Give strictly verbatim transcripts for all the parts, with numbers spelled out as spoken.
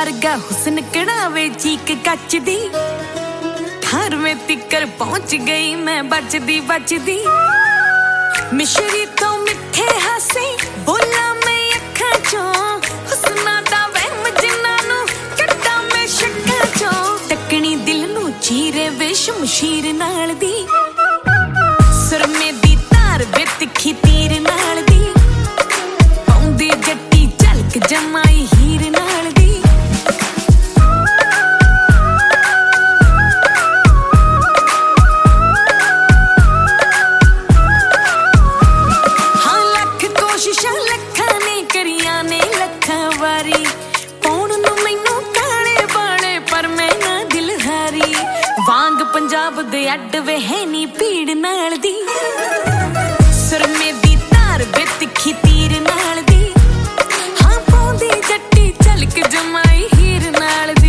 वर्गा हुस्न कड़ावे चीक कच दी ठारवें तिकर पहुंच गई मैं बचदी बचदी मिश्री तो मिठे हासे बोला मैं अखां चों हुस्ना दा वहम जिन्हां नूं कट्टां मैं शक्कां चों टकनी दिल नूं चीरे वे शमशीर नाल दी सुरमे दी तार वे तिखी तीर नाल दी पाउंदी जट्टी झलक जमाई हीर नाल दी हाँ लख कोशिशां लखां ने करियां ने लखां वारी पौण नूं मैनूं काले बाले पर मैं ना दिल हारी वांग पंजाब दे अड्ड वे है नी पीड़ नाल दी सुरमे दी तार वे तिखी तीर नाल दी हाँ पाउंदी जट्टी झलक जमाई हीर नाल दी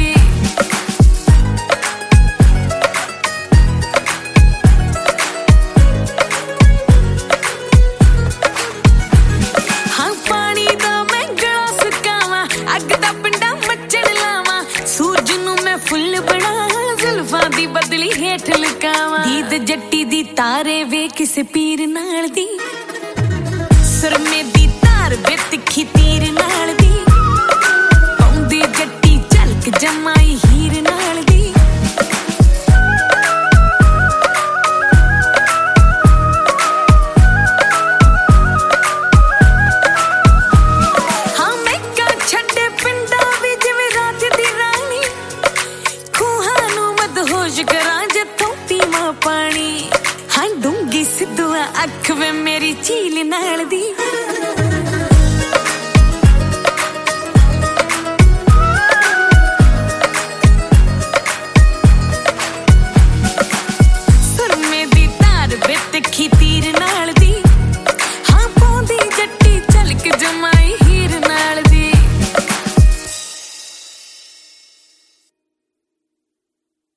हाँ पानी दा मैं गला सुकावां अग दा पिंडा मचण लावां सूरज नूं मैं फुੱਲ बना जुल्फां दी बदली हेठ लुकावां दीद जट्टी दी तारे वे किसे पीर नाल दी सुरमे दी तार वे तिखी तीर नाल दी पाउंदी जट्टी झलक जमाई हीर नाल दी हाँ मैं का छड्डे पिंडा वी जिवें रात दी रानी खूहां नूं मदहोश करां जथों पीवां पानी हाँ डूंगी सिद्धूआ अख वे मेरी झील नाल दी